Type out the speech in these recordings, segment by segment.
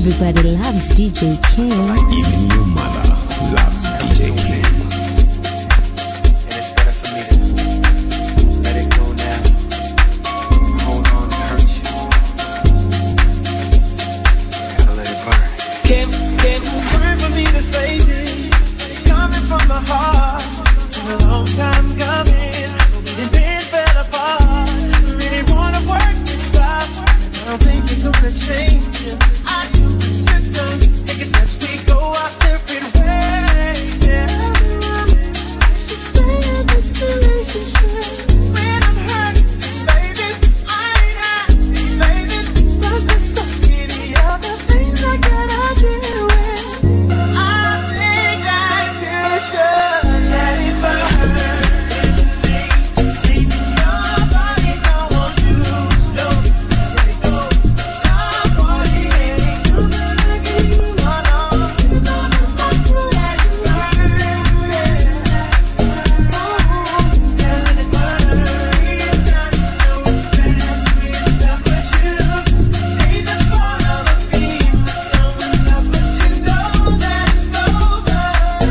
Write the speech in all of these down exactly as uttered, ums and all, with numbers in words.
Everybody loves D J Kim. Even your mother loves D J Kim. And it's better for me to let it go now. Hold on and hurt you. Gotta let it burn. Kim, Kim, burn for me to say this. It's coming from the heart. It's been a long time coming. And then fell apart. Really wanna work this out. I don't think it's gonna change it. I just don't take it as we go our separate ways. Yeah. I should stay in this relationship. When I'm hurt, baby, I ain't happy, baby. But there's so many other things I gotta deal with. I think that you should let it burn. See me, nobody don't want you. No, let it go. Nobody ain't you gonna give you one on. You know it's not to let it burn. Oh, let it burn. Real time, no fast, real stuff, but you ain't the part of a beam. Someone else, but you know that it's over.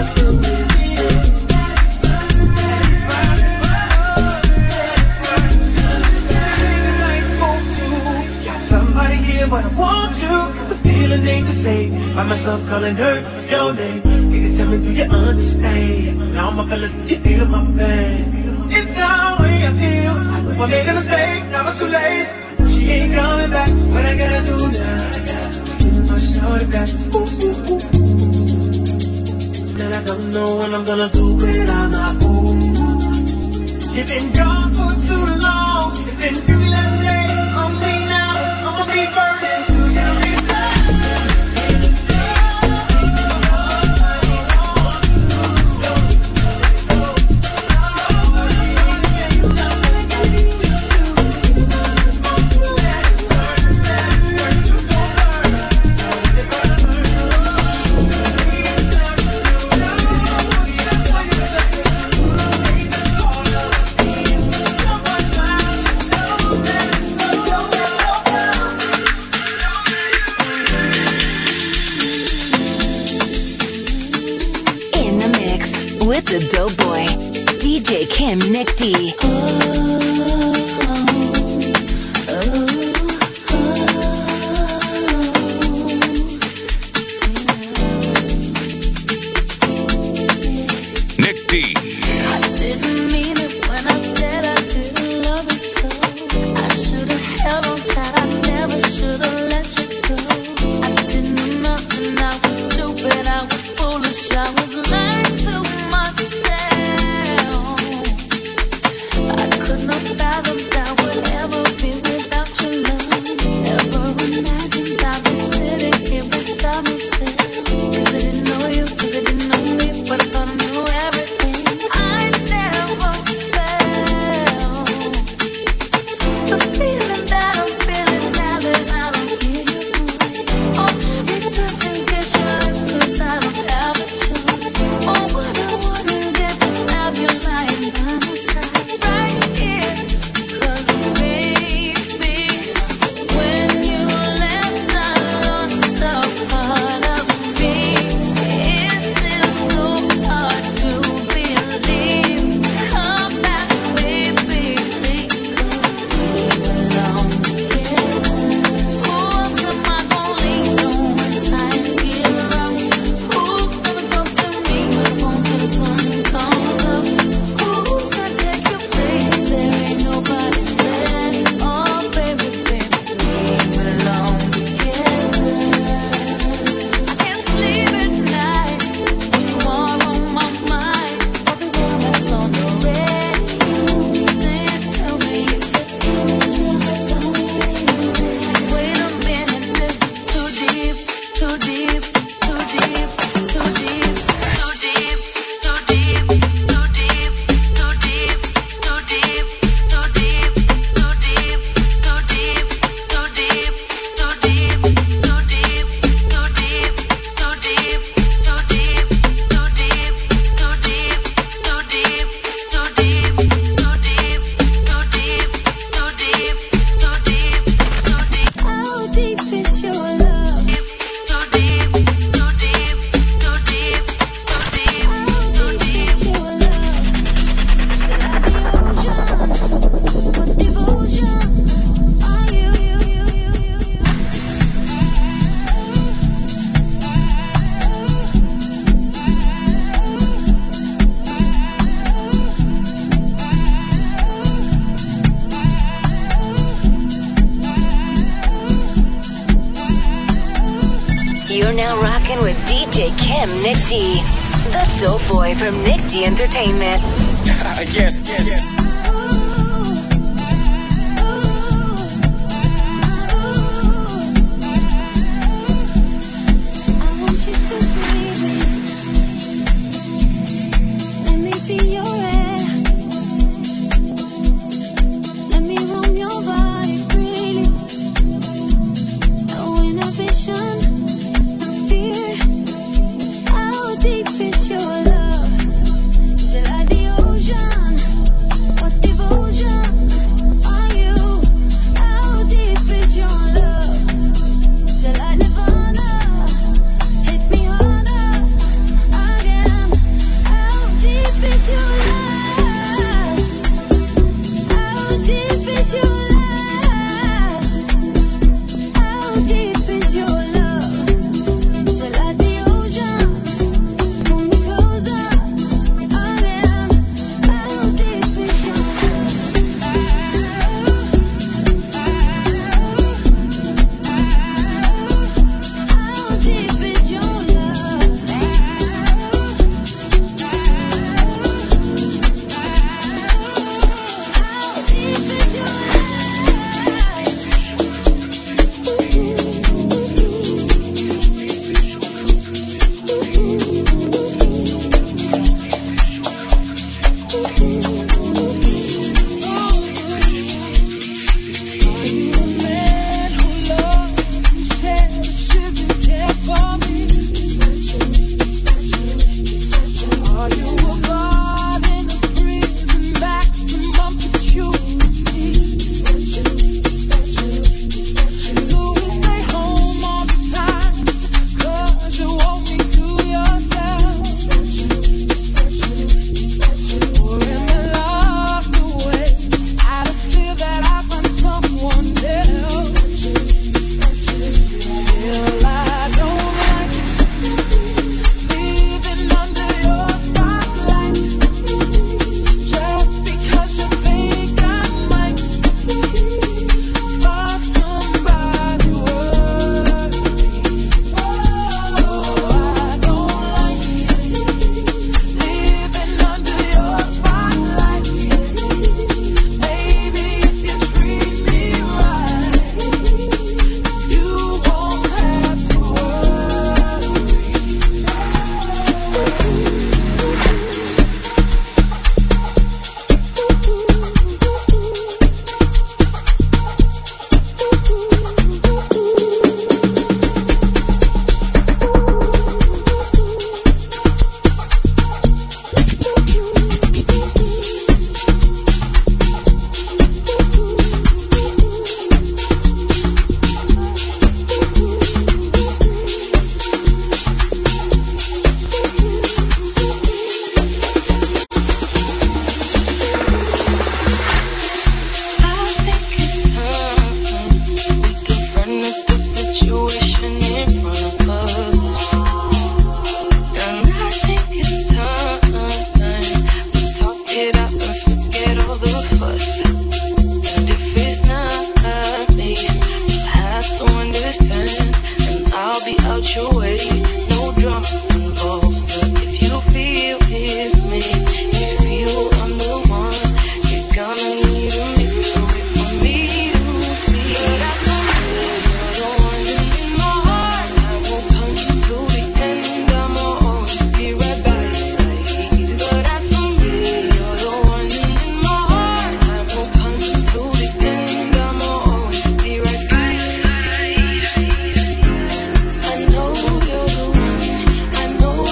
Somebody here, but I want you. Cause the feeling ain't the same. By myself calling her your name. Niggas tell me, do you understand? Now my fellas, do you feel my pain? It's the way I feel. I made a mistake, now it's too late. She ain't coming back. What I gotta do now? Give my shoulder back. Ooh, ooh, ooh. Then I don't know what I'm gonna do without my boo. You've been gone for too long. It's been fifty-nine days. I'm saying now, I'ma be burning to your reason. In the mix with the dope boy, D J Kim Nick D. Nick D. I didn't mean it when I said I didn't love you so. I should've held on tight, I never should've let you go. I didn't know nothing, I was stupid, I was foolish, I was lying to myself. I could not fathom I would ever be without your love. Never imagined I'd be sitting here beside myself. Cause I didn't know you, cause I didn't know me, but I thought I knew everything. You're now rocking with D J Kim Nick D, the dope boy from Nick D Entertainment. yes, yes, yes. I know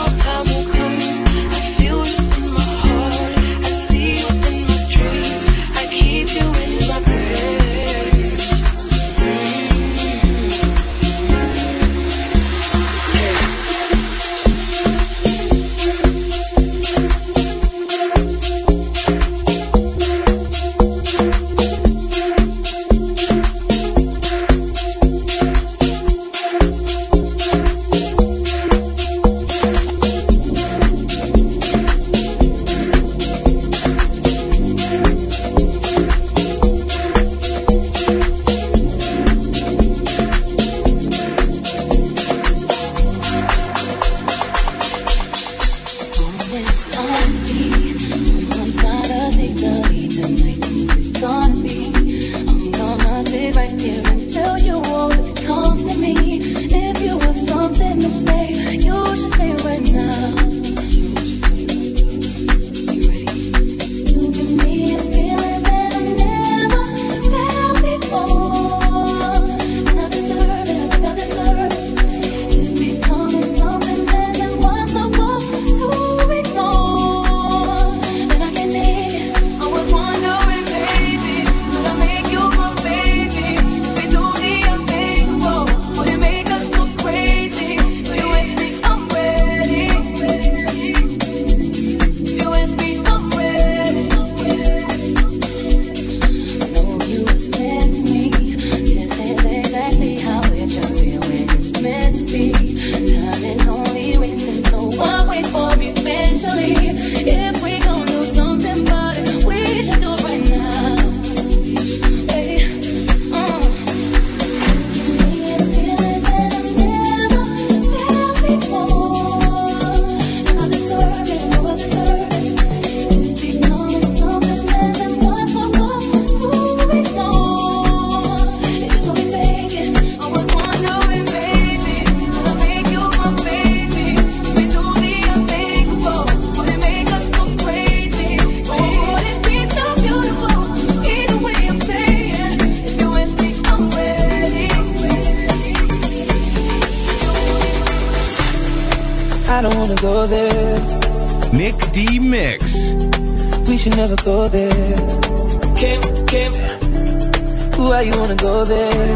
I don't wanna go there. Nick D Mix. We should never go there. Kim, Kim, why you wanna go there?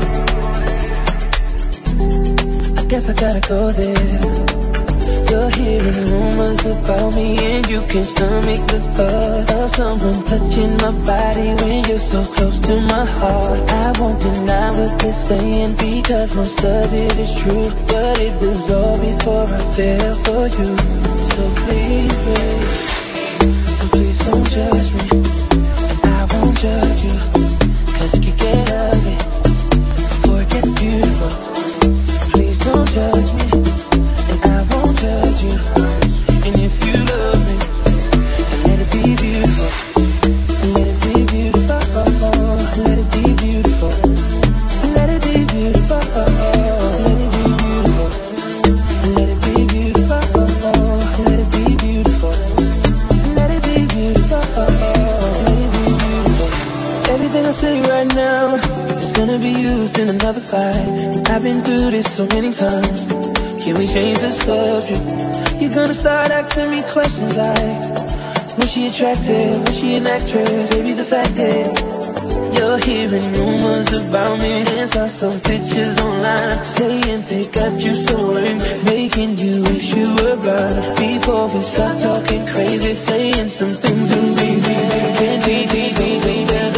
I guess I gotta go there. You're hearing rumors about me and you can't stomach the thought of someone touching my body when you're so close to my heart. I won't deny what they're saying because most of it is true, but it was all before I fell for you. So please, babe, so please don't judge me, and I won't judge you, cause it can get ugly before it gets beautiful. Please don't judge me, judge you. And if you love me, then let it be beautiful. Let it be beautiful. Let it be beautiful. Let it be beautiful. Let it be beautiful. Let it be beautiful. Let it be beautiful. Let it be beautiful. Let it be beautiful. Everything I say right now is gonna be used in another fight. I've been through this so many times. Can we change the subject? You're gonna start asking me questions like, was she attractive? Was she an actress? Maybe the fact that you're hearing rumors about me and saw some pictures online saying they got you so angry, making you wish you were blind. Before we start talking crazy, saying some things we really can't be, be, be, be,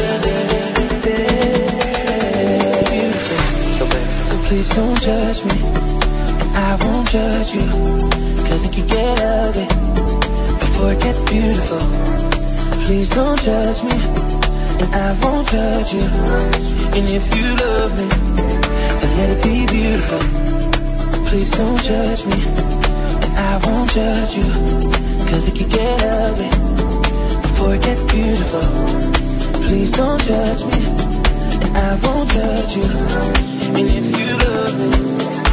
so please don't judge me, I won't judge you, cause it can get ugly before it gets beautiful. Please don't judge me, and I won't judge you. And if you love me, then let it be beautiful. Please don't judge me, and I won't judge you, cause it can get ugly before it gets beautiful. Please don't judge me, and I won't judge you. And if you love me,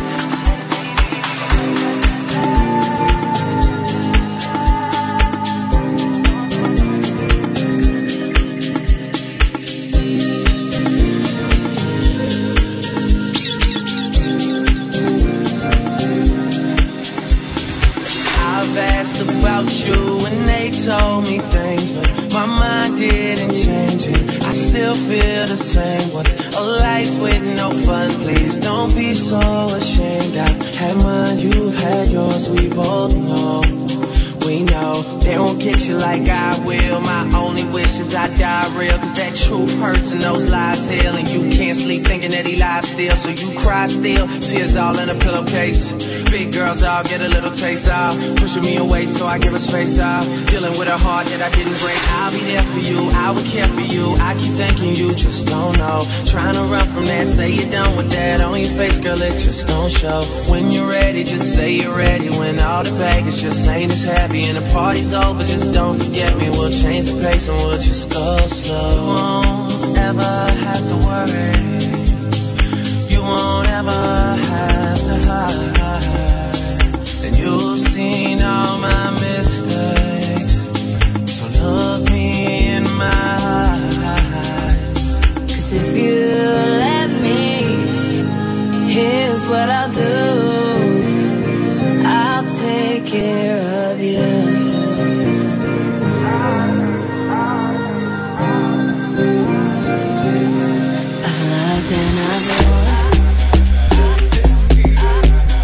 about you and they told me things, but my mind didn't change it. I still feel the same. What's a life with no fun? Please don't be so ashamed. I've had mine, you've had yours, we both know. We know they won't get you like I will. My only wish is I die real, cause that truth hurts and those lies heal. And you can't sleep thinking that he lies still, so you cry still, tears all in a pillowcase. Big girls all get a little taste out, pushing me away so I give her space out. Dealing with a heart that I didn't break. I'll be there for you, I would care for you. I keep thinking you just don't know. Trying to run from that, say you're done with that. On your face, girl, it just don't show. When you're ready, just say you're ready. When all the baggage just ain't as heavy and the party's over, just don't forget me. We'll change the pace and we'll just go slow. You won't ever have to worry. You won't ever have to hide. And you've seen all my mistakes, so look me in my eyes. Cause if you let me, here's what I'll do. I'll take care of you. I loved and I loved.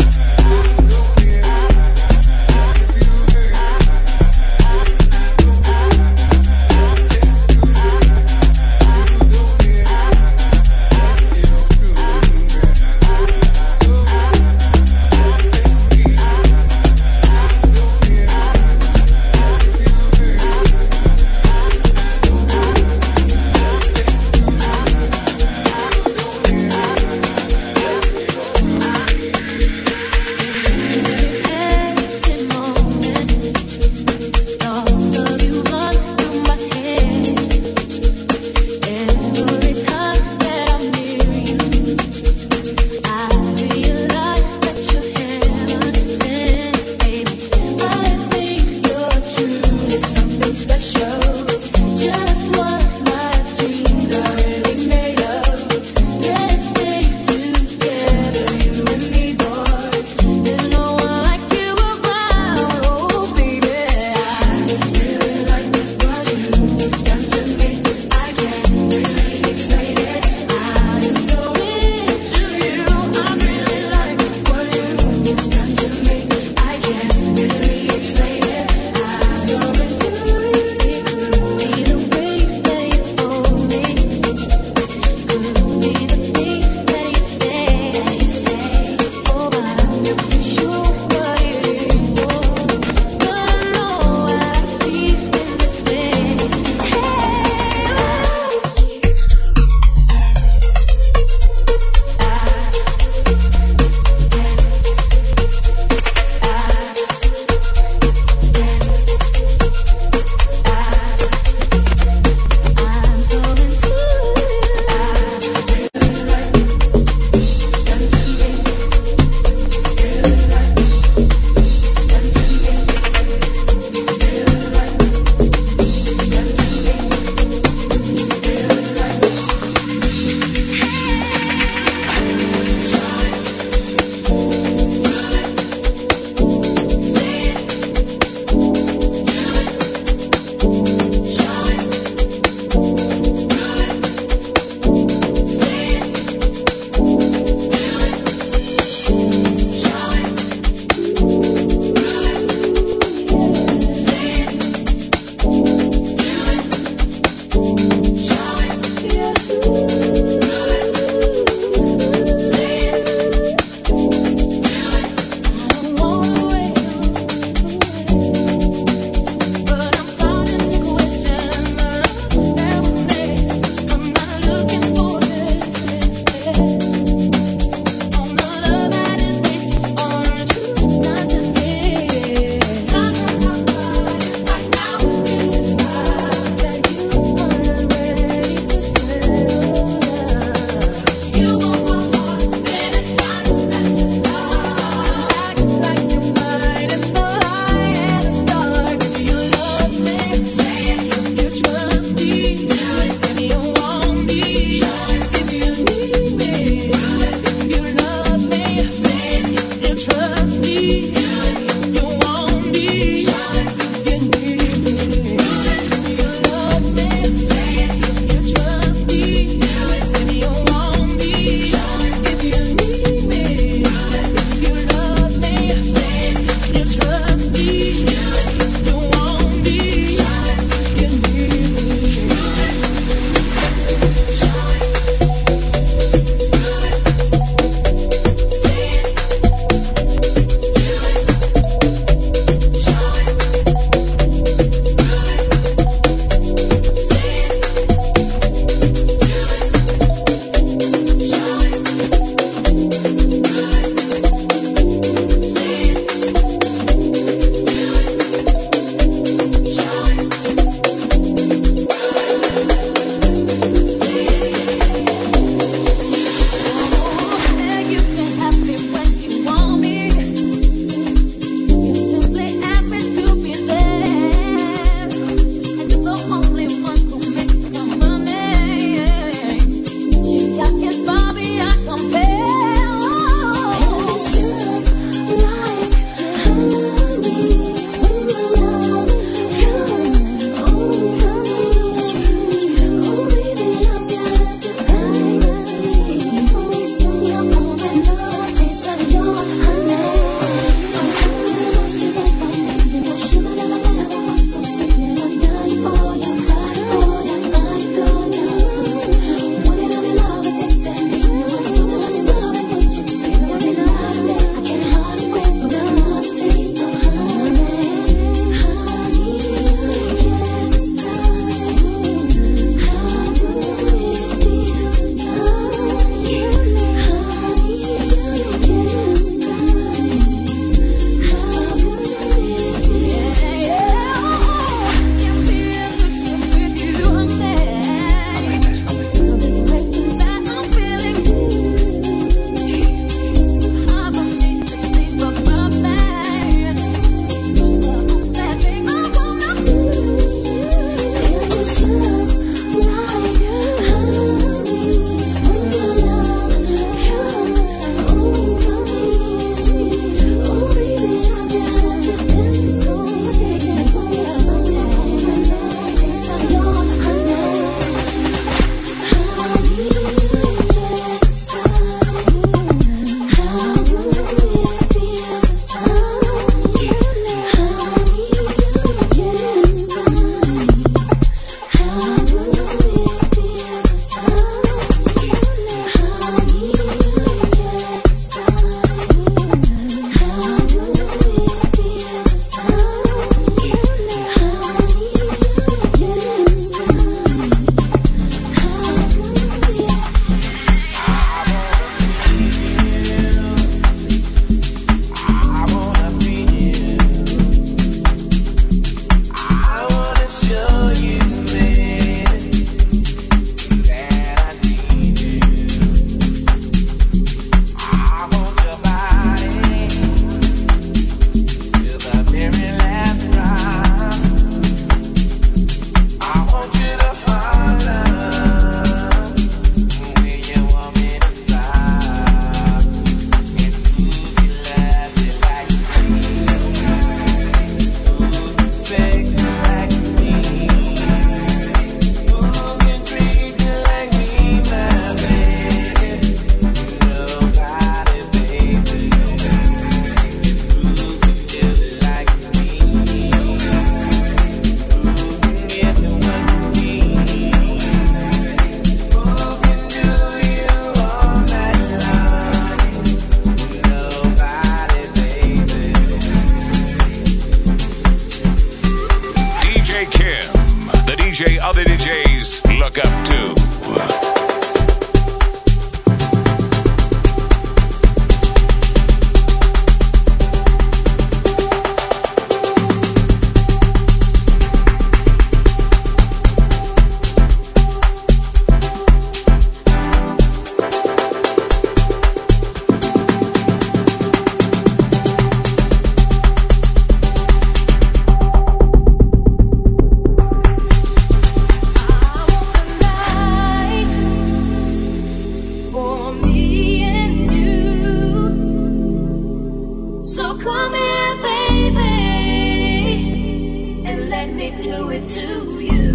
it to you.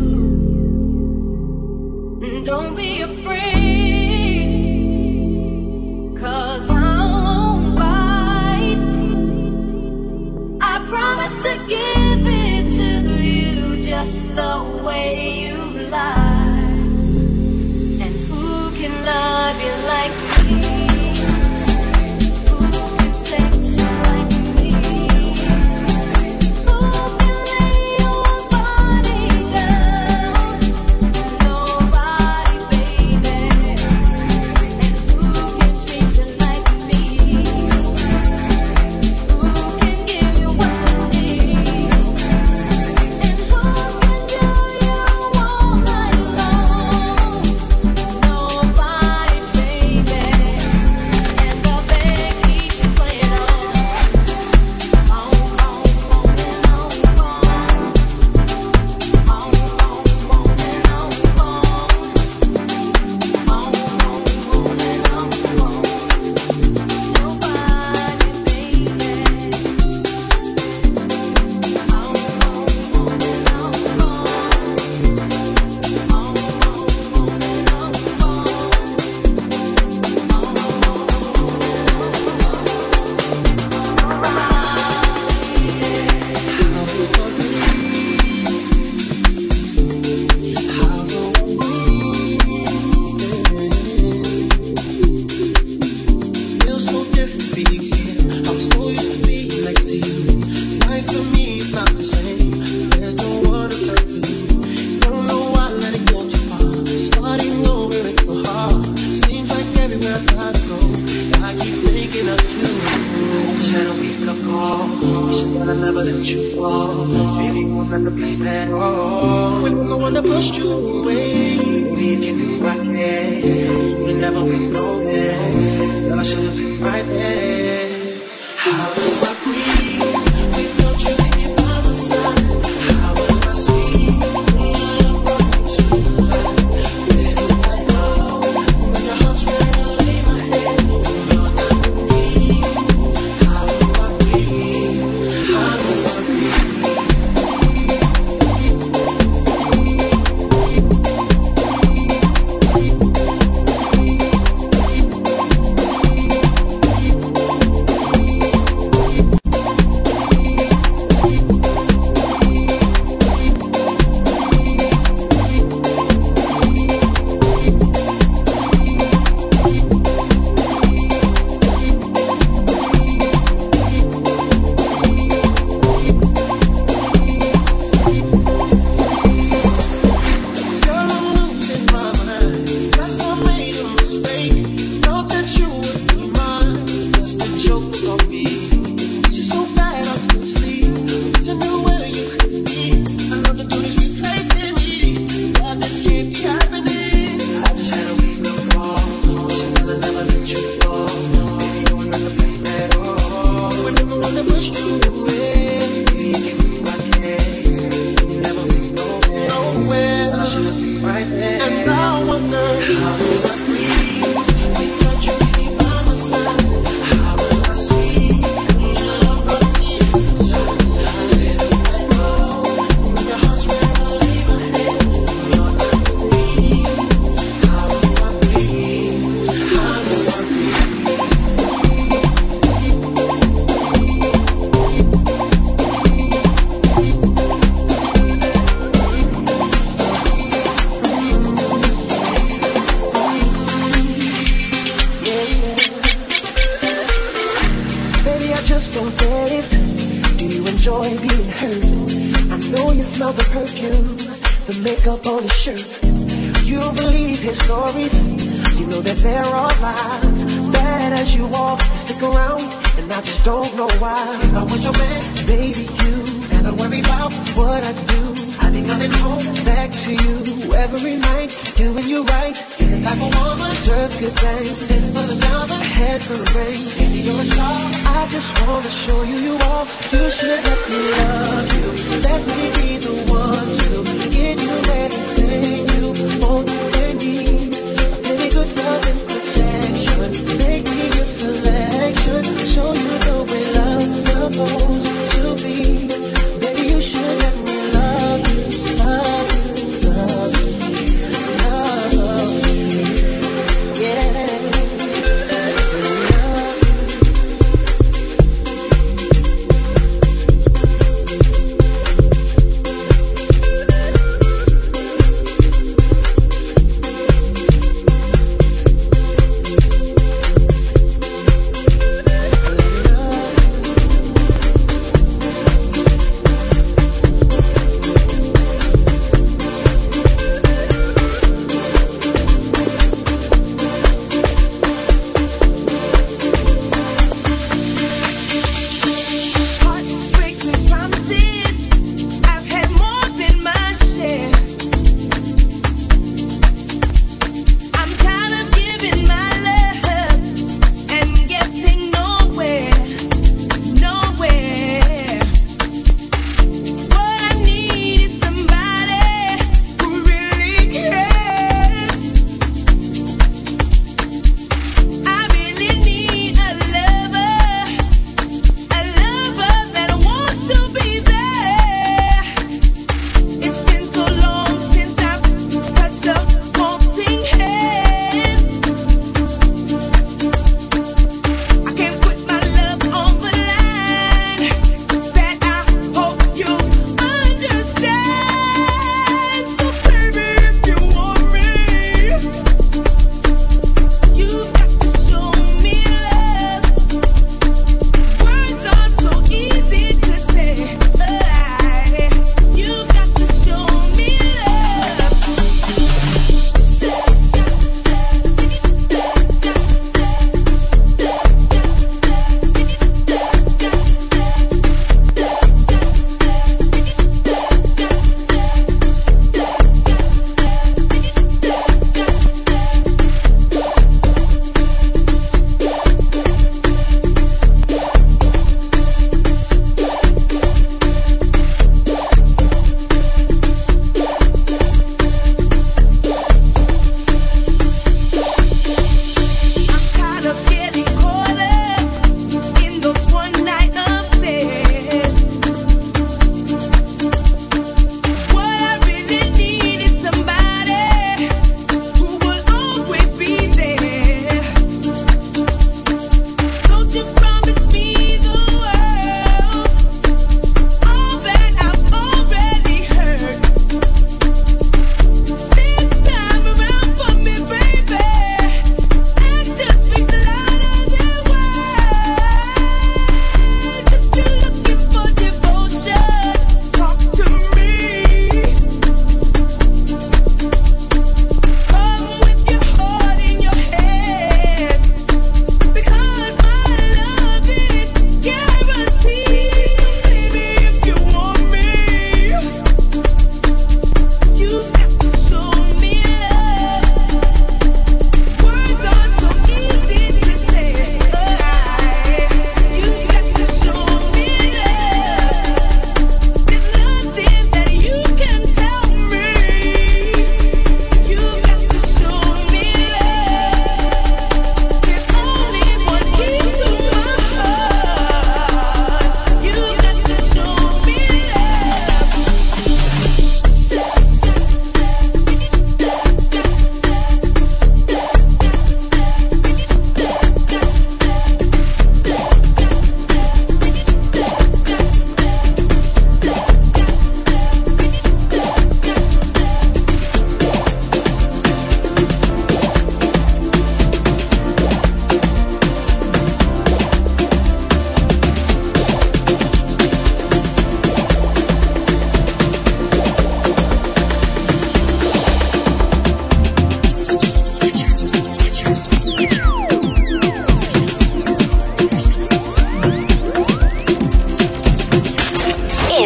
Don't be afraid, 'cause I won't bite. I promise to give it to you just the way you lie. And who can love you like me? Who can sex you like me? Who can lay your body down? Nobody, baby. And who can treat you like me? Who can give you what you need? And who can do you all night long? Nobody, baby. And the band keeps playing on, on, on, on and on, on, on, on, on and on, on, on, on, and on, on. Nobody, baby. On, on, on and on, on, on, on, and on, Feels so different being here. I was so used to being next to you. Life for me is not the same. There's no one to love you. Don't know why I let it go too far. Starting over it's so hard. Seems like everywhere I try to go, I keep thinking of you. I just had a wake up call. Wish that I never let you fall. Baby, won't let the blame at all. When I'm the one that pushed you away. Maybe if you knew I cared, you would never went nowhere. That I should have been right there. How do I breathe without you here by my side? How will I see when you're running to life? Where do I go when your heart's ready to lay my head? You're not with me. How do I breathe? How do I breathe? Girl, I'm losing my mind. Guess I made a mistake. Thought that you would be mine. Guess the joke was on me. This is so bad I couldn't sleep. Wish I knew where you could be. I know the dude is replacing me. That this can't be happening. I just had a wake up call. Wish I never, never let you fall. Baby, you were not to blame at all. When I'm the one that pushed you away. Baby, if you knew I cared, you never went nowhere. Nowhere. I should have been right there. And now I wonder, how do I breathe without you here by my side? How will I see when your love brought me inside? Where do I go when your heart's ready to lay my head? You're not with me. How do I breathe? How do I breathe? Baby, I just don't get it. Do you enjoy being hurt? I know you smell the perfume, the makeup on his shirt. You believe his stories. You know that there are lies. Bad as you are, stick around, and I just don't know why. If I was your man, baby, you never worry about what I do. I be coming home back to you every night, doing you right. You're the type of woman deserves good things. This for the diamond, head for the rain. Baby, you're a star. I just wanna show you you are. You should let me love you. Let me be the one to give you everything you want and need. Baby, good love and protection. Make me your selection. Show you the way love's supposed to be. Baby, you should let me love you.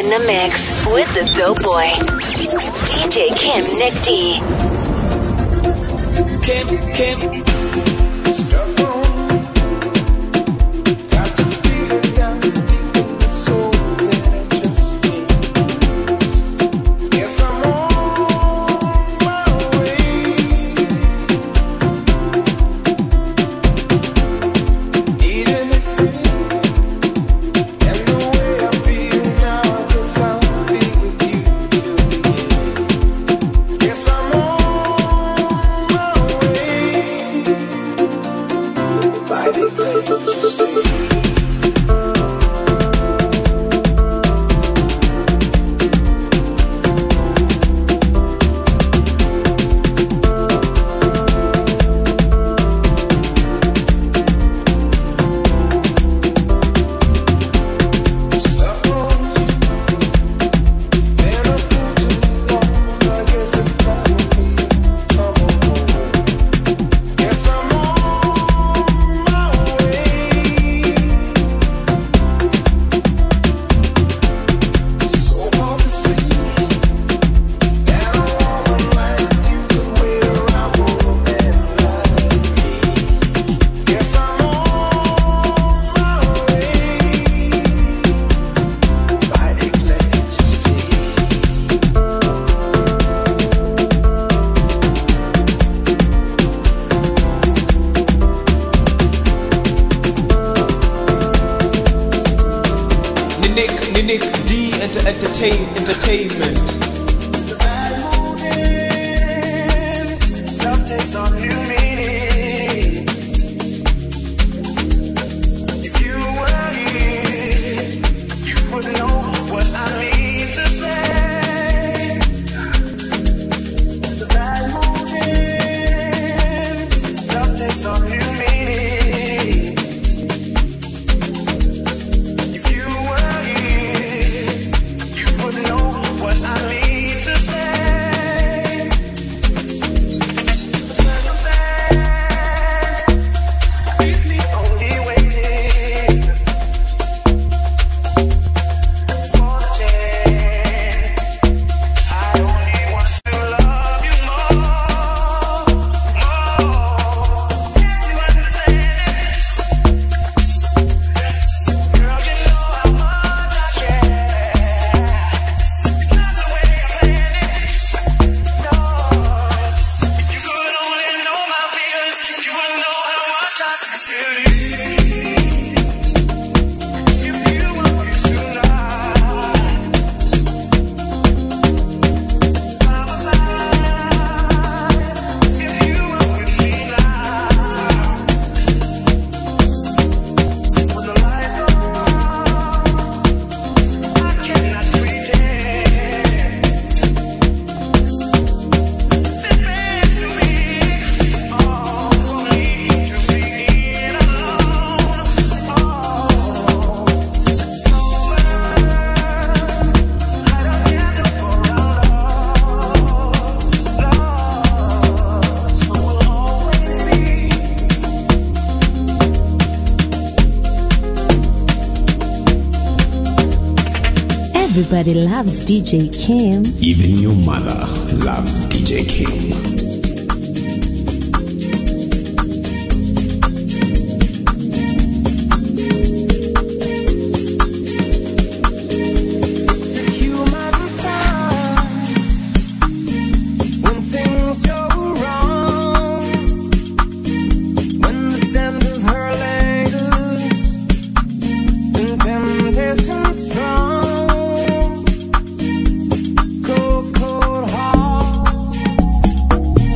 in the mix with the Dope Boy, D J Kim Nick D. Kim, Kim. Everybody loves D J Kim. Even your mother loves D J Kim. Cold, cold heart.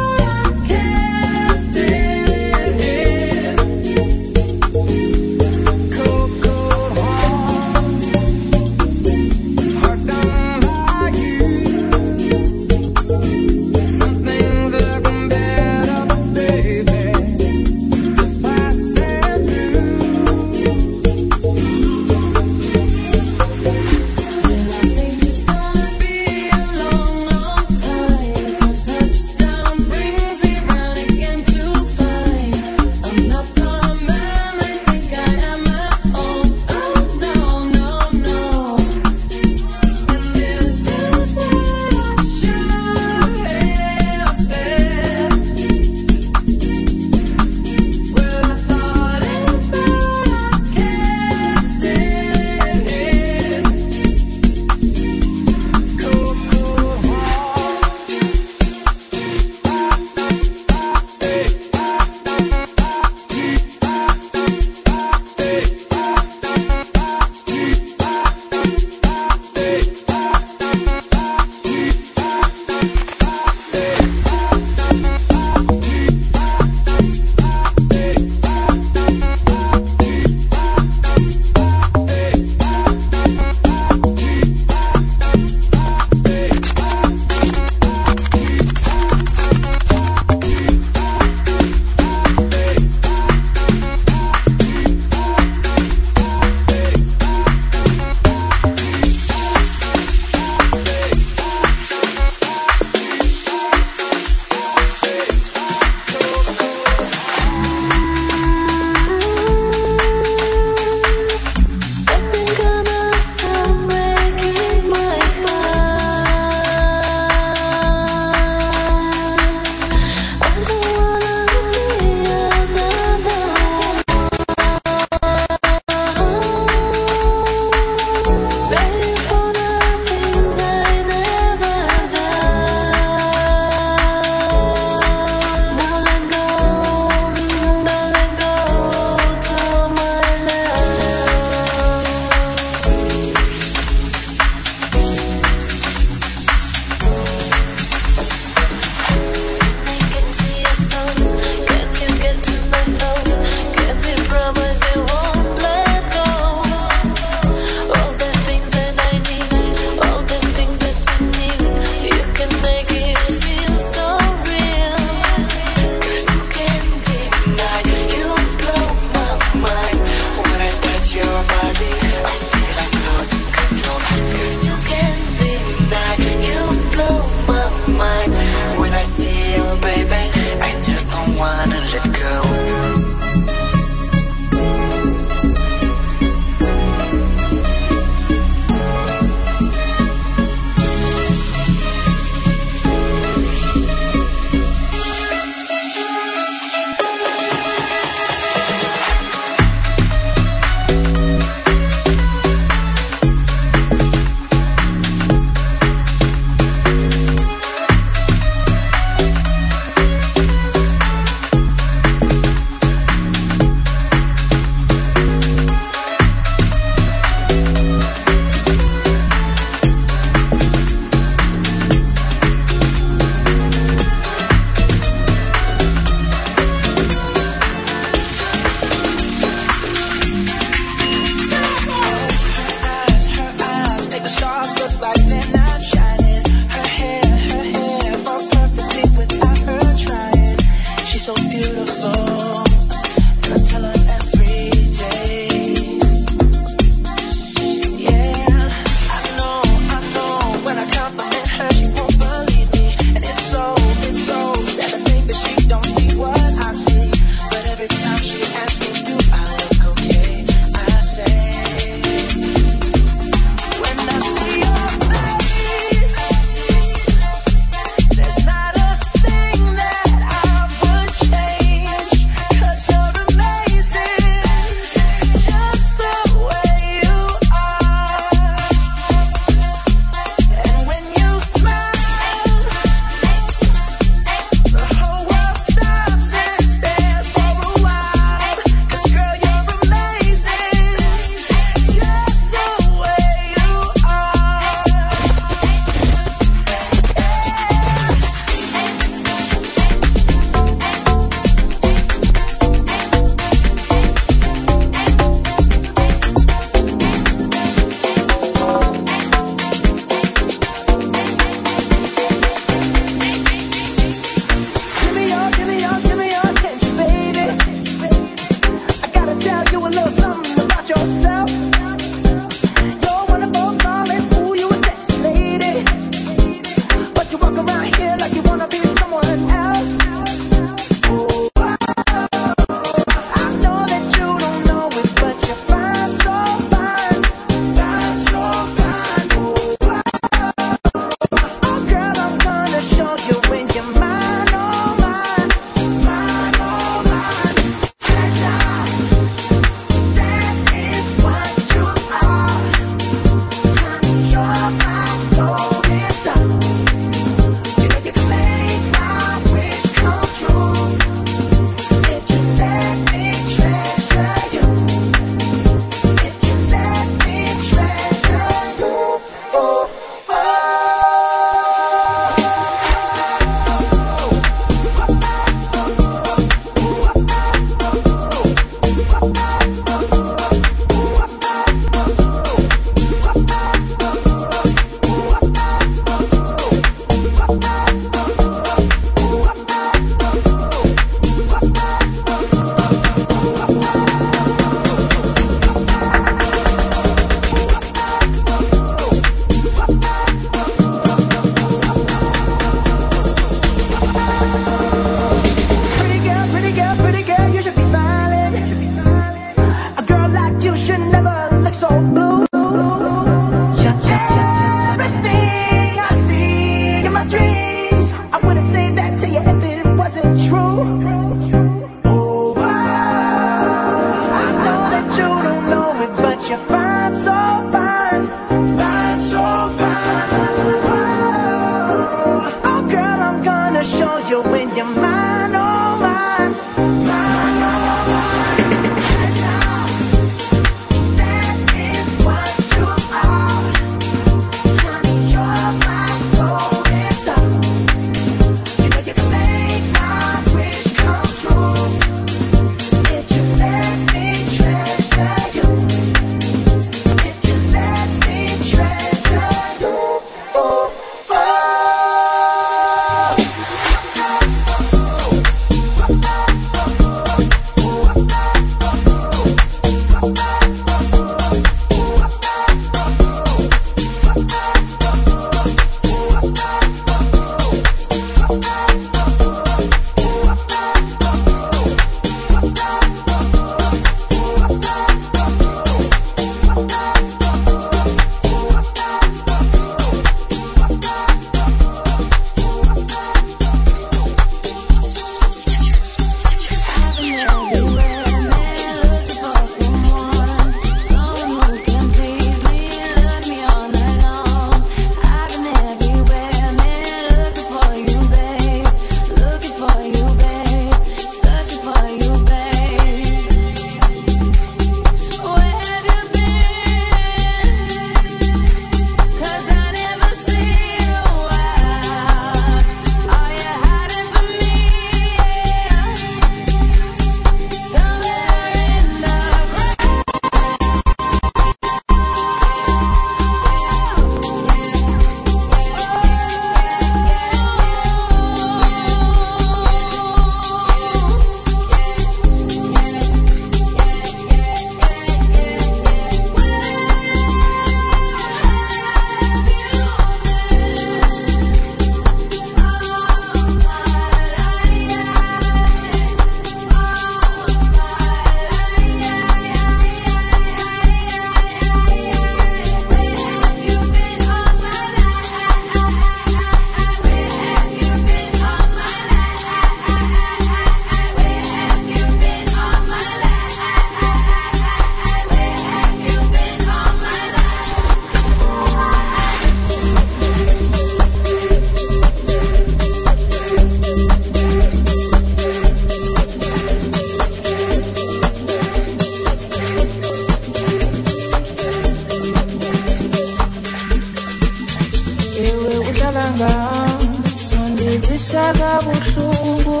Isakabuhlungu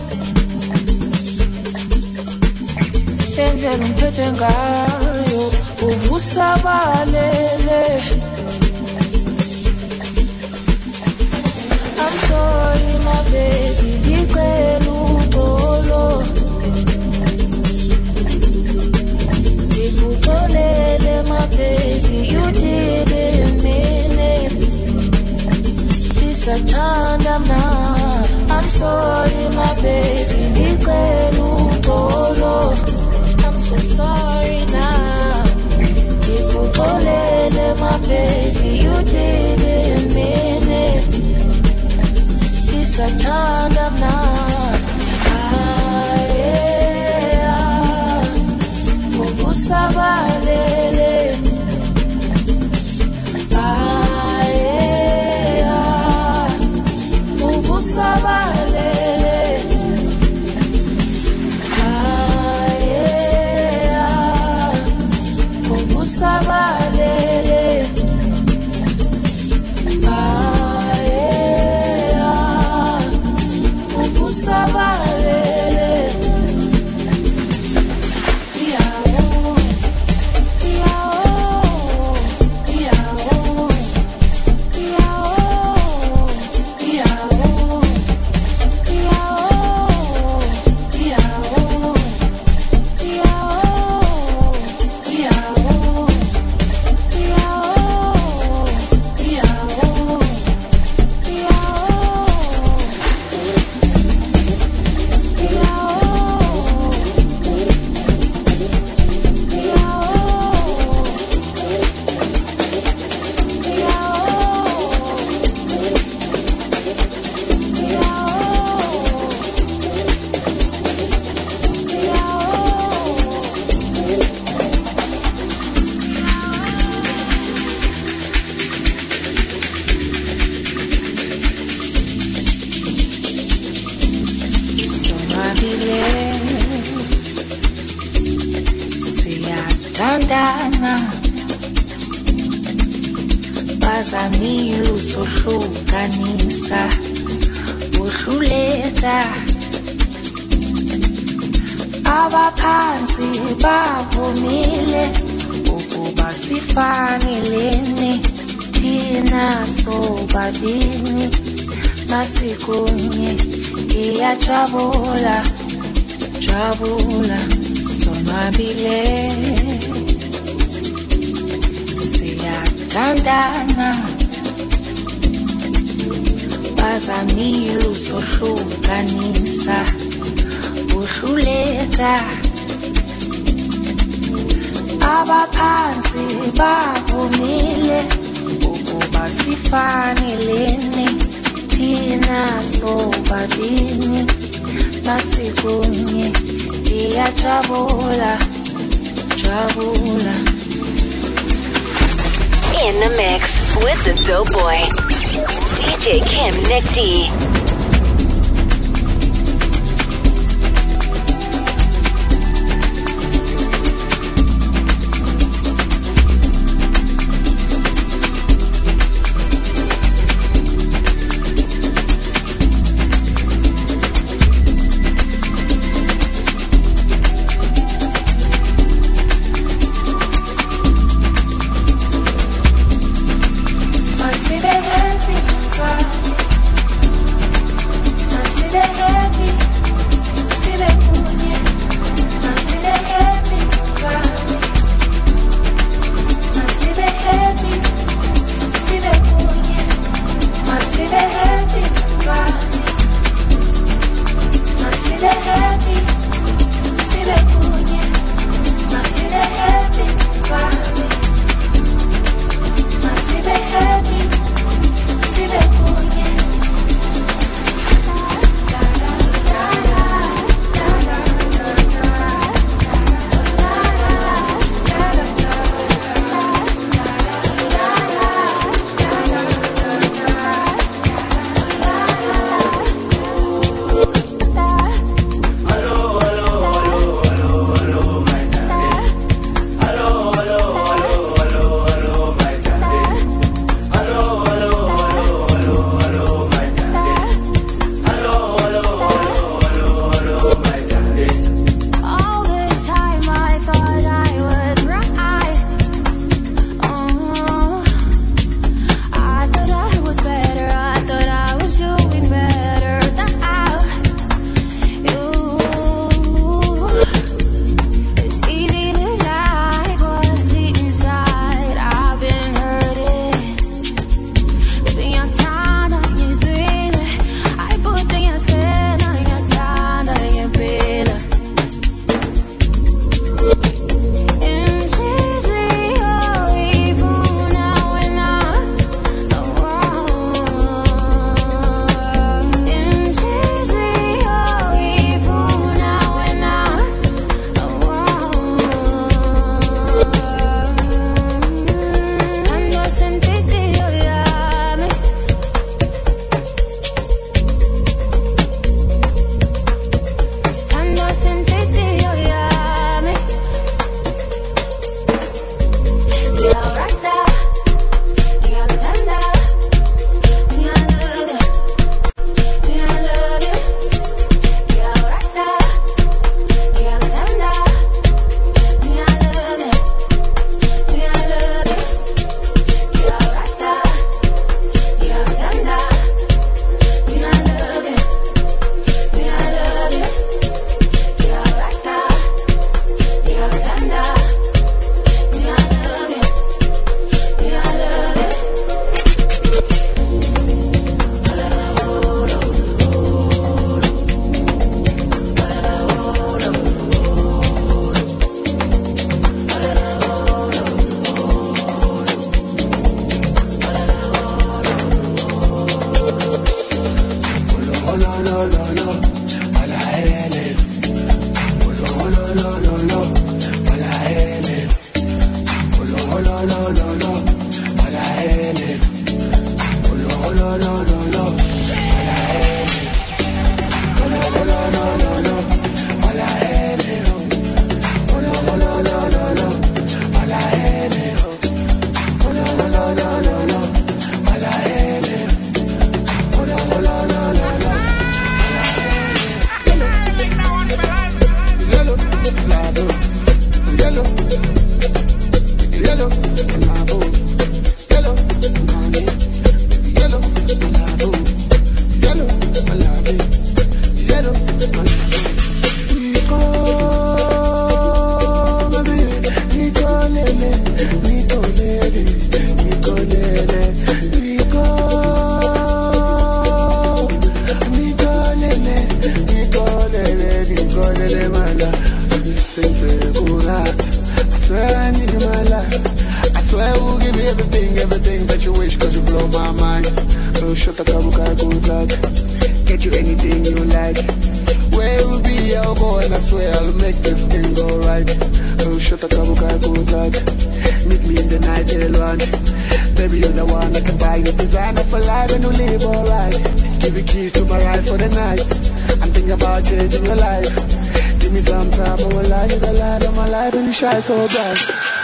indlela umphethe ngayo uvusabalele. I'm sorry my baby, ngicela uxolo, ngikuxolele my baby, you didn't mean it. Isathanda mna, I'm sorry my baby, ngicela uxolo, I'm so sorry now. Ngikuxolele my baby, you didn't mean it. Isathanda mna, yeah, uvusabalele, yeah, uvusabalele, yeah, uvusabalele, yeah, uvusabalele. Siyathandana bazamile usohlukanisa uhluleka abaphansi bavumile ukuba sifanelene thina sobabini masikunye iyajabula jabula sonwabile siyathandana bazamile usohlukanisa uhluleka abaphansi bavumile ukuba sifanelene thina sobabini masikunye iyajabula jabula. In the mix with the dope boy, D J Kim Nick D. Masibe happy, night. Where will be your boy, and I swear I'll make this thing go right. Oh, shut up, go tight. Meet me in the night, L one. Baby, you're the one that can buy you designer for life and you live alright. Give you keys to my ride for the night. I'm thinking about changing your life. Give me some time, I will lie you the light of my life and you shine so bright.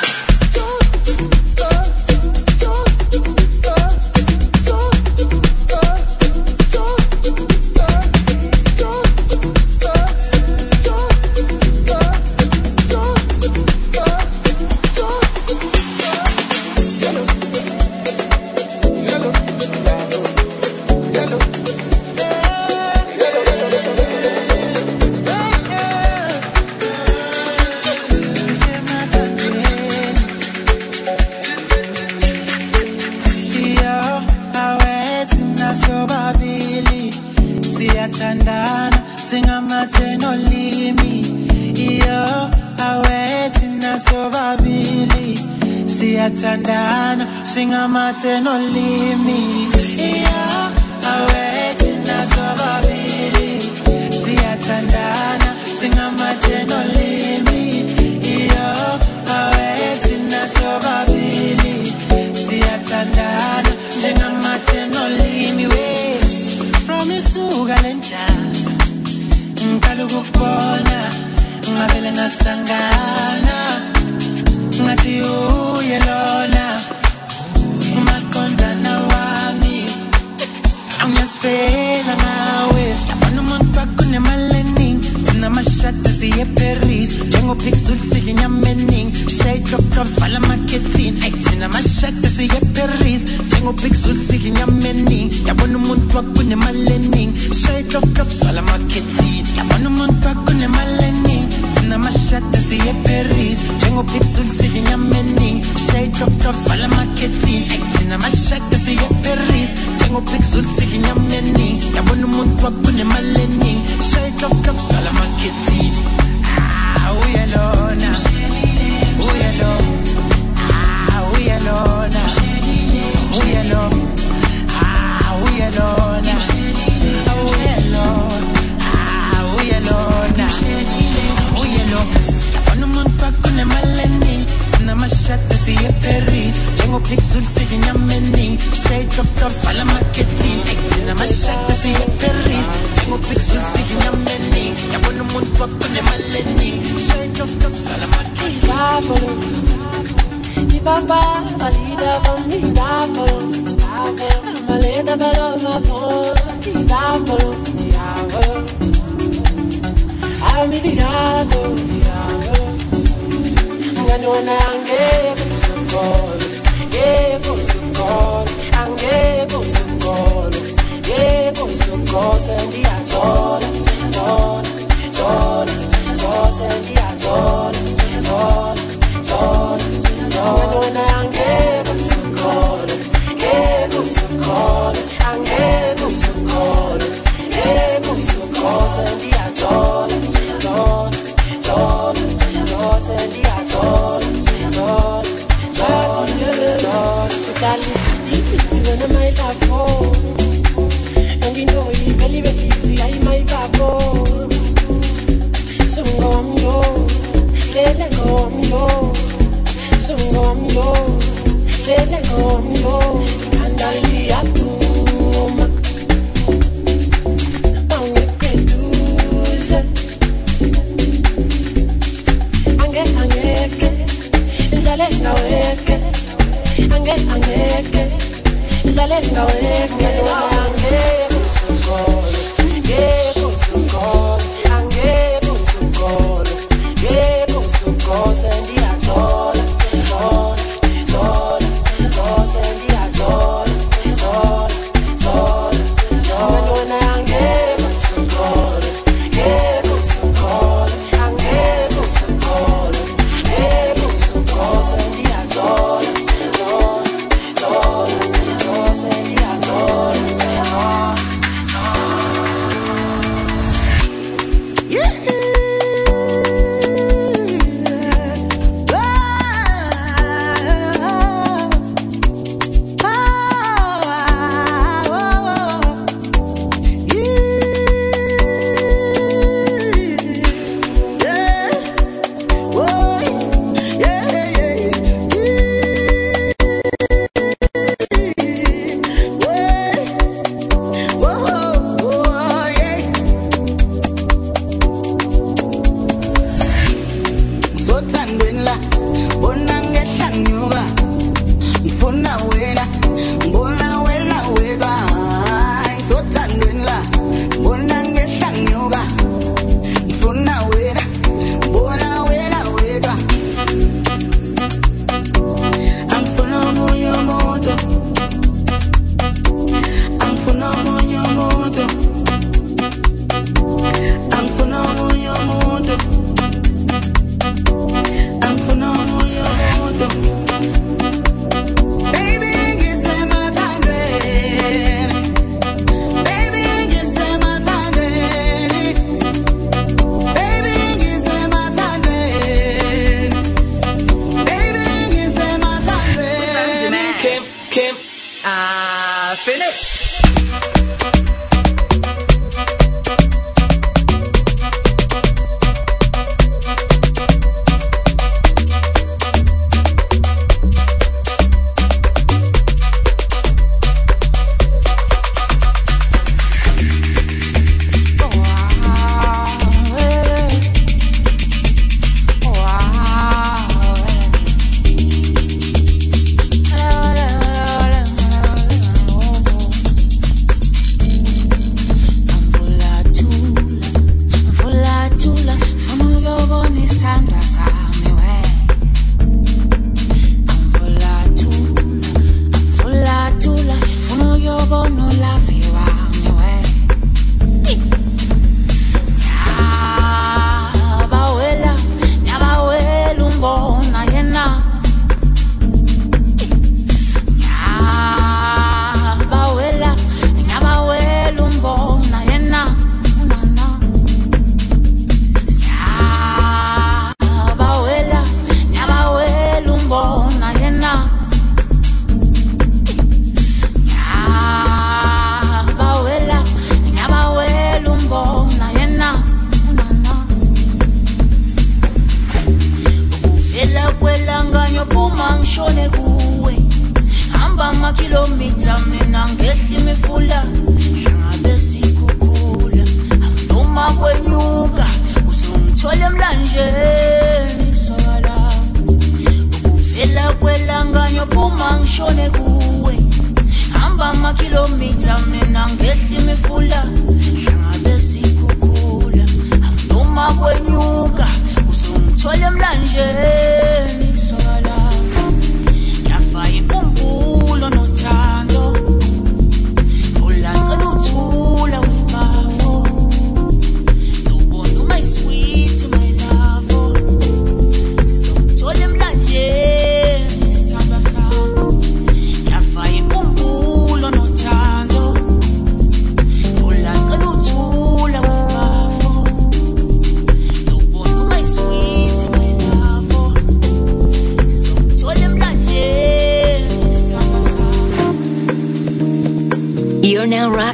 Tandana, sing a mate no limi. Yeah, I wait in a sobabili. See a tandana, sing a mate no limi. Yeah, I wait in a sobabili. See a tandana, sing a mate no limi. Way from Isugalenta, Nkalugukona, Ngabele na sangana. Ngati uyelona umakondana wami Angyasfela nawe Wanumuntu akune malening Tina mashata siye Paris Jengo pixul sili nyamening Shake of cuffs fala marketing Ay tina mashata siye Paris Jengo pixul sili nyamening Yawanumuntu akune malening Shake of cuffs fala marketing Yawanumuntu akune malening Tina mashata siye Paris Jengo pixul sili nyamening Shake of cuffs fala marketing Ay tina mashata siye Paris Jengo pixul sili nyamening Yawanumuntu akune malening Shake of cuffs fala marketing Ah, uyalona Uyalona Ah, uyalona Uyalona Ah, uyalona Uyalona Ah, uyalona Uyalona Wanumuntu akune malening Tina mashata siye Paris Jengo pixul sili nyamening Shake of cuffs fala marketing Ay tina mashata siye Paris Jengo pixul sili nyamening Yawanumuntu akune malening Shake of cuffs fala marketing Ibaba, alida bom, idapolo, maleta belo mapolo, idapolo, idapolo. I'm idiado, idiado. Nganyona angeke kusukolo, yebo kusukolo, angeke kusukolo, yebo kusukolo, sendiyazola, zola, zola, zola, sendiyazola, zola, zola. Nganyona angeke kusukolo, yebo kusukolo, angeke kusukolo, yebo kusukolo, sendiyazola, zola, zola, zola, sendiyazola, zola, zola, zola. Darling, sweetie, you know my love, oh. And you know you believe it easy, I might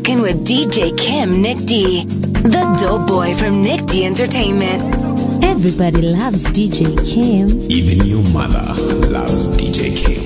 rocking with D J Kim Nick D, the dope boy from Nick D Entertainment. Everybody loves D J Kim. Even your mother loves D J Kim.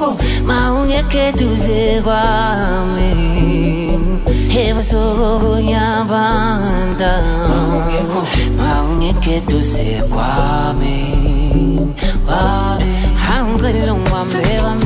maungeke duze kwami ebusuku kunyabanda maungeke duze kwami wami hangilungwambe